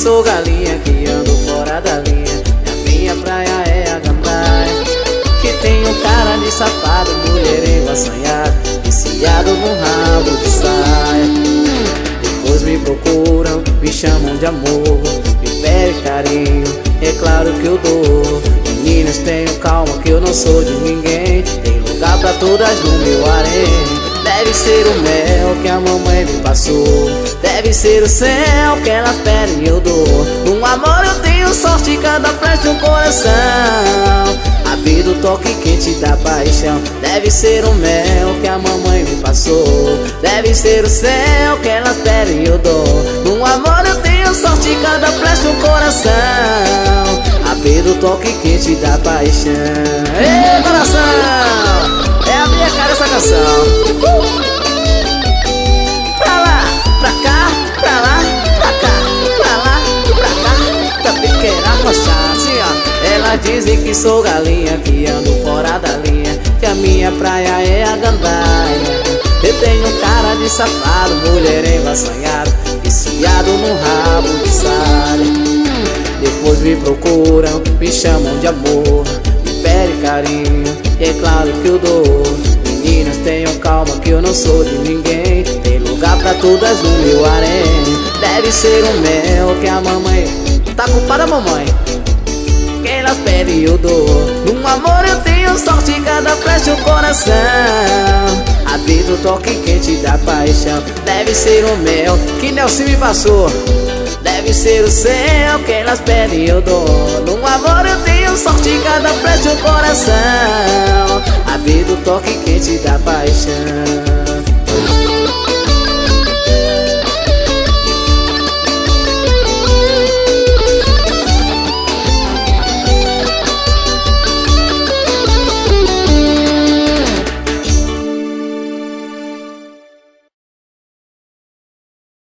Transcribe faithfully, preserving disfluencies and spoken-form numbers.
sou galinha, que ando fora da linha. E a minha praia é a gandaia, que tem um cara de safado, mulherengo assanhado, viciado no rabo de saia. Depois me procuram, me chamam de amor, me pedem carinho, é claro que eu dou. Meninas, tenham calma que eu não sou de ninguém, tem lugar pra todas no meu harém. Deve ser o mel que a mamãe me passou, deve ser o céu que elas pedem e eu dou. No amor eu tenho sorte, cada flecha um coração. A vida, o toque quente da paixão. Deve ser o mel que a mamãe me passou, deve ser o céu que elas pedem e eu dou. No amor eu tenho sorte, cada flecha um coração. A vida, o toque quente da paixão. Ei, coração! É a minha cara essa canção. uh! Pra lá, pra cá, pra lá, pra cá, pra lá, pra cá, pra pequena rochar, assim ó. Elas dizem que sou galinha, que ando fora da linha, que a minha praia é a gandaia. Eu tenho cara de safado, mulherengo assanhado, viciado no rabo de saia. Depois me procuram, me chamam de amor, me pedem carinho, e é claro que eu dou. Meninas, tenham calma que eu não sou de ninguém, tem lugar pra todas no meu harém. Deve ser o mel que a mamãe tá culpada, mamãe, que elas pedem e eu dou. No amor eu tenho sorte, cada flecha um coração. A vida, o toque quente da paixão. Deve ser o mel que Nelson me passou, deve ser o céu que elas pedem e eu dou. No amor eu tenho sorte, cada flecha um coração. A vida, o toque quente da paixão.